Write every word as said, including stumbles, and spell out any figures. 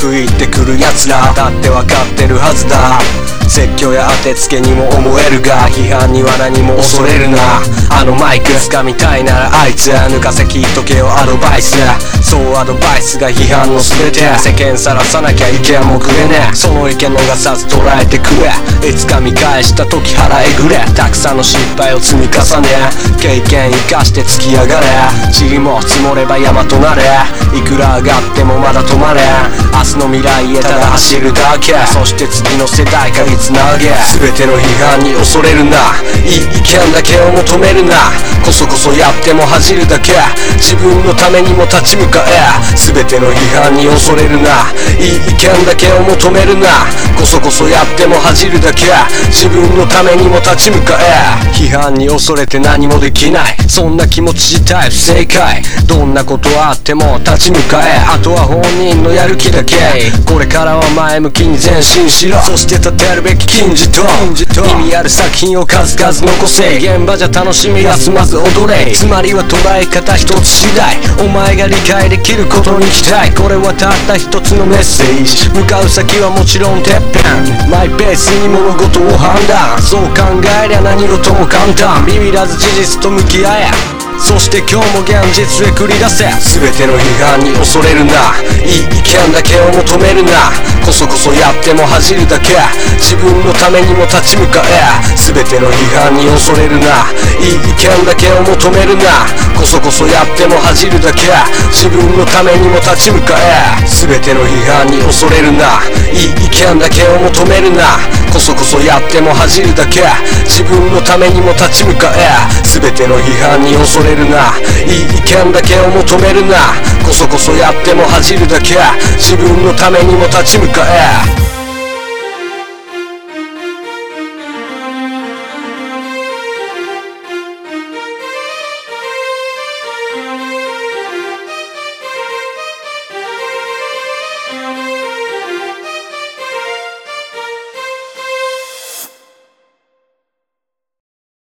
く言ってくる奴らだってわかってるはずだ。説教や当てつけにも思えるが、批判には何も恐れるな。あのマイク掴みたいならあいつ抜かせ聞いとけよアドバイス。そうアドバイスが批判の全て。世間さらさなきゃ意見もくれねえ。その意見逃さず捉えてくれ。いつか見返した時腹えぐれ。たくさんの失敗を積み重ね、経験生かして突き上がれ。塵も積もれば山となれ。いくら上がってもまだ止まれ。明日の未来へただ走るだけ。そして次の世代かつなげ。全ての批判に恐れるな。いい意見だけを求めるな。こそこそやっても恥じるだけ。自分のためにも立ち向かえ。全ての批判に恐れるな。いい意見だけを求めるな。こそこそやっても恥じるだけ。自分のためにも立ち向かえ。批判に恐れて何もできない、そんな気持ち自体不正解。どんなことあっても立ち向かえ。あとは本人のやる気だけ。これからは前向きに前進しろ。そして立てるべき金字塔。意味ある作品を数々残せ。現場じゃ楽しみ休まず踊れ。つまりは捉え方一つ次第。お前が理解できることに期待。これはたった一つのメッセージ。向かう先はもちろんてっぺん。マイペースに物事を判断。そう考えりゃ何事も簡単。ビビらず事実と向き合え。そして今日も現実へ繰り出せ。全ての批判に恐れるな。いい意見だけを求めるな。こそこそやっても恥じるだけ。自分のためにも立ち向かえ。全ての批判に恐れるな。いい意見だけを求めるな。こそこそやっても恥じるだけ。自分のためにも立ち向かえ。全ての批判に恐れるな。いい意見だけを求めるな。こそこそやっても恥じるだけ。自分のためにも立ち向かえ。全ての批判に恐れるな。いい意見だけを求めるな。こそこそやっても恥じるだけ。自分のためにも立ち向かえ。